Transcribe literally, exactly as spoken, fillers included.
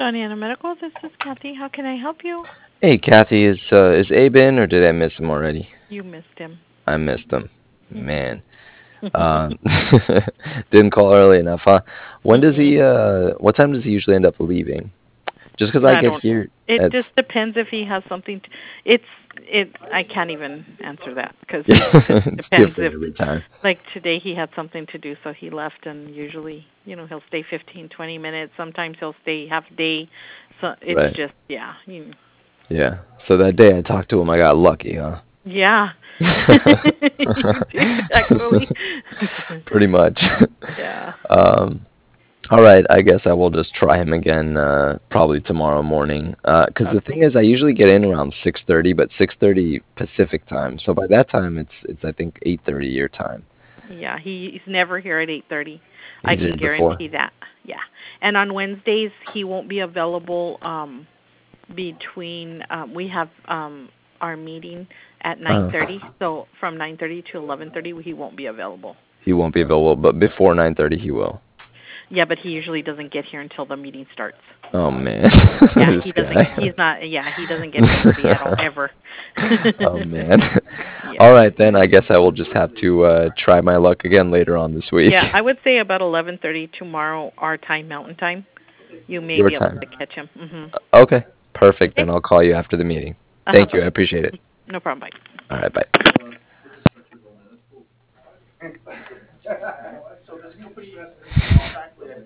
Oneana Medical. This is Kathy. How can I help you? Hey, Kathy, is uh, is Abe in, or did I miss him already? You missed him. I missed him. Mhm. Man. Um, didn't call early enough, huh? When does Mm-mm. he, uh, what time does he usually end up leaving? Just 'cause I I get don't. here It at, just depends if he has something. To, it's it. I can't even answer that because it just it's depends different if, every time. like today, he had something to do, so he left. And usually, you know, he'll stay fifteen, twenty minutes. Sometimes he'll stay half day. So it's Right. just yeah, you, Yeah. So that day I talked to him, I got lucky, huh? yeah. You did actually. Pretty much. Yeah. Um, all right, I guess I will just try him again, uh, probably tomorrow morning. Uh 'cause the thing Okay. is, I usually get in around six thirty, but six thirty Pacific time. So by that time, it's it's I think eight thirty your time. Yeah, he, he's never here at eight thirty. I He's can here before. guarantee that. Yeah. And on Wednesdays he won't be available um between um we have um our meeting at Uh, nine thirty. So from nine thirty to eleven thirty he won't be available. he won't be available, but before nine thirty he will. Yeah, but he usually doesn't get here until the meeting starts. Oh man, Yeah, this he doesn't guy. he's not yeah, he doesn't get here early at all ever. Oh man. All Yeah. right, then I guess I will just have to uh, try my luck again later on this week. Yeah, I would say about eleven thirty tomorrow our time, Mountain Time. You may Your be able time. to catch him. Mhm. Okay, perfect. Okay? Then I'll call you after the meeting. Uh-huh, Thank you. I bye. appreciate it. No problem. Bye. All right, bye.